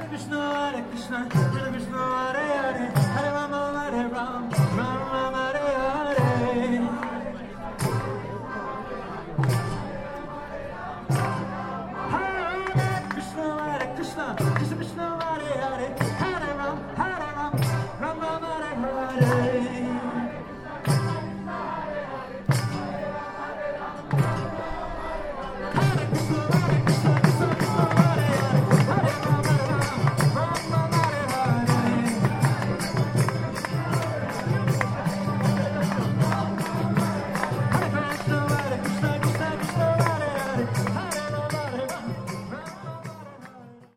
Krishna, Hare Krishna, Krishna Krishna, Hare Hare, Hare Rama, Hare Rama, Rama Rama, Hare Hare. Hare Krishna, Krishna Krishna, Hare Hare, Hare Rama.